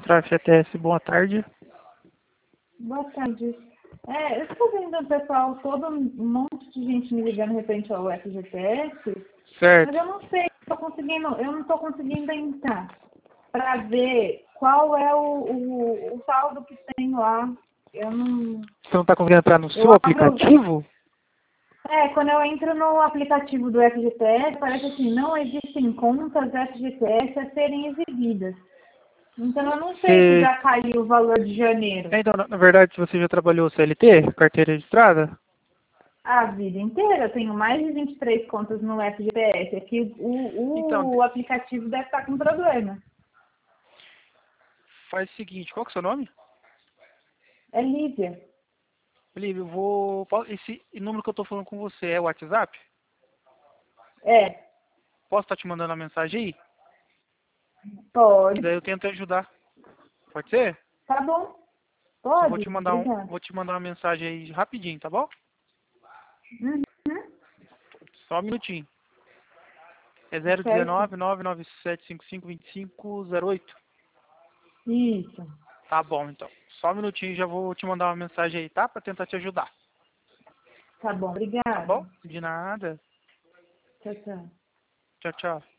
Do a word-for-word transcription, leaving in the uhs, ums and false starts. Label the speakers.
Speaker 1: Central F T S, boa tarde.
Speaker 2: Boa tarde. É, eu estou vendo o pessoal, todo um monte de gente me ligando referente ao F G T S,
Speaker 1: Certo.
Speaker 2: mas eu não sei, tô conseguindo, eu não estou conseguindo entrar para ver qual é o, o, o saldo que tem lá. Eu não.
Speaker 1: Você não está conseguindo entrar no
Speaker 2: Eu
Speaker 1: seu
Speaker 2: abro,
Speaker 1: aplicativo?
Speaker 2: é, quando eu entro no aplicativo do F G T S, parece assim, não existem contas F G T S a serem exibidas. Então eu não sei se
Speaker 1: Você...
Speaker 2: já caiu o valor de janeiro.
Speaker 1: É, então, na, na verdade, você já trabalhou C L T, carteira registrada?
Speaker 2: A vida inteira, eu tenho mais de vinte e três contas no F G T S. Aqui o,
Speaker 1: Então,
Speaker 2: o aplicativo deve estar com problema.
Speaker 1: faz o seguinte, qual que é o seu nome?
Speaker 2: É Lívia.
Speaker 1: Olívio, eu vou... po- Esse número que eu tô falando com você é o WhatsApp?
Speaker 2: É,
Speaker 1: Posso estar te mandando uma mensagem aí? Que
Speaker 2: pode.
Speaker 1: daí eu tento ajudar. Pode ser?
Speaker 2: Tá bom.
Speaker 1: Eu vou
Speaker 2: Pode,
Speaker 1: te mandar um,
Speaker 2: obrigada.
Speaker 1: vou te mandar uma mensagem aí rapidinho, tá bom?
Speaker 2: Uhum.
Speaker 1: Só um minutinho. É zero
Speaker 2: Certo?
Speaker 1: nove nove nove sete cinco cinco dois cinco zero oito.
Speaker 2: Isso.
Speaker 1: Tá bom, então. Só um minutinho, já vou te mandar uma mensagem aí, tá? Pra tentar te ajudar.
Speaker 2: Tá bom,
Speaker 1: Tá
Speaker 2: obrigada.
Speaker 1: bom? De nada.
Speaker 2: Tchau, tchau.
Speaker 1: Tchau, tchau.